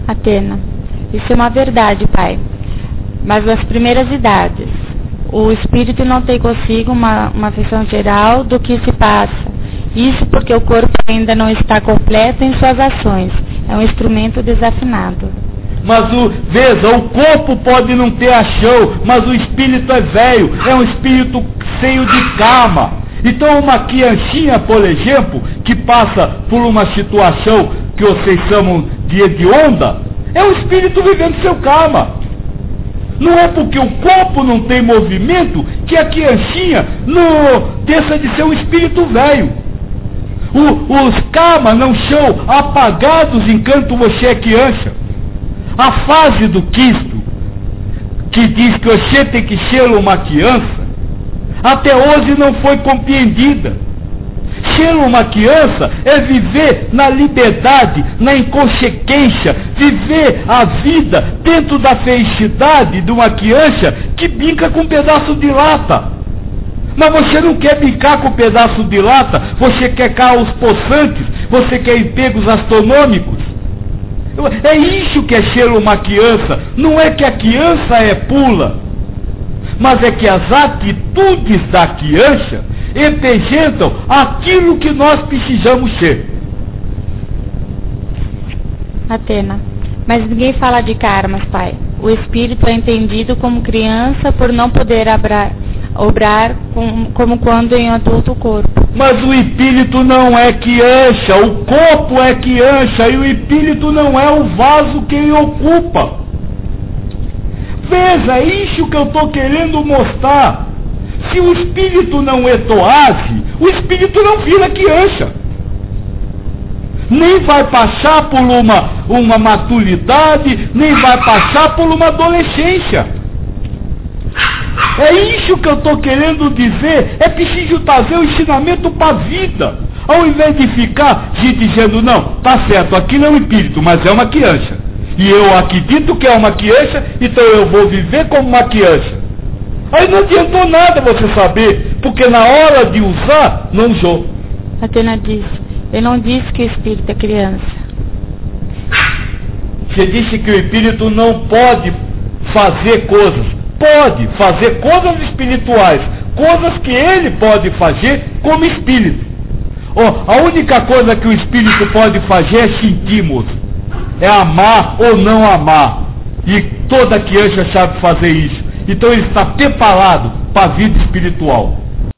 Atena: isso é uma verdade, pai. Mas nas primeiras idades, o espírito não tem consigo uma visão geral do que se passa. Isso porque o corpo ainda não está completo em suas ações. É um instrumento desafinado. Mas veja, o corpo pode não ter achão, mas o espírito é velho, é um espírito cheio de karma. Então uma crianchinha, por exemplo, que passa por uma situação que vocês chamam de hedionda, é o espírito vivendo seu karma. Não é porque o corpo não tem movimento que a crianchinha não deixa de ser um espírito velho. Os karmas não são apagados enquanto você é criança. A fase do Cristo, que diz que você tem que ser uma criança, até hoje não foi compreendida. Ser uma criança é viver na liberdade, na inconsequência, viver a vida dentro da felicidade de uma criança que brinca com um pedaço de lata. Mas você não quer brincar com um pedaço de lata, você quer carros possantes, você quer empregos astronômicos. É isso que é ser uma criança. Não é que a criança é pula, mas é que as atitudes da criança representam aquilo que nós precisamos ser. Atena: mas ninguém fala de karmas, pai. O espírito é entendido como criança por não poder obrar como quando em adulto corpo. Mas o espírito não é criança, o corpo é criança e o espírito não é o vaso que ele ocupa. Veja, é isso que eu estou querendo mostrar. Se o espírito não é toase, o espírito não vira criança. Nem vai passar por uma maturidade, nem vai passar por uma adolescência. É isso que eu estou querendo dizer. É preciso trazer o ensinamento para a vida, ao invés de ficar dizendo, não, tá certo, aquilo é um espírito, mas é uma criança. E eu acredito que é uma criança, então eu vou viver como uma criança. Aí não adiantou nada você saber, porque na hora de usar, não usou. Atena diz: eu não disse que o espírito é criança. Você disse que o espírito não pode fazer coisas. Pode fazer coisas espirituais, coisas que ele pode fazer como espírito. A única coisa que o espírito pode fazer é sentir, é amar ou não amar. E toda criança sabe fazer isso. Então ele está preparado para a vida espiritual.